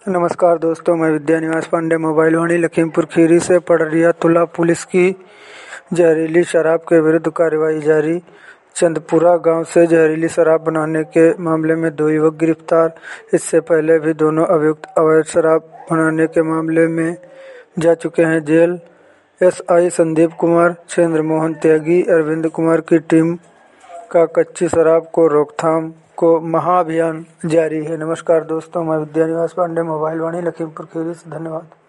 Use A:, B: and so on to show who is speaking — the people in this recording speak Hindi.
A: नमस्कार दोस्तों, मैं विद्यानिवास पांडे मोबाइल वाणी लखीमपुर खीरी से पढ़ रहा। तुला पुलिस की जहरीली शराब के विरुद्ध कार्रवाई जारी। चंदपुरा गांव से जहरीली शराब बनाने के मामले में 2 युवक गिरफ्तार। इससे पहले भी दोनों अभियुक्त अवैध शराब बनाने के मामले में जा चुके हैं जेल। एसआई संदीप कुमार, चंद्रमोहन त्यागी, अरविंद कुमार की टीम का कच्ची शराब को रोकथाम को महाअभियान जारी है। नमस्कार दोस्तों, मैं विद्यानिवास पांडे मोबाइल वाणी लखीमपुर खीरी से। धन्यवाद।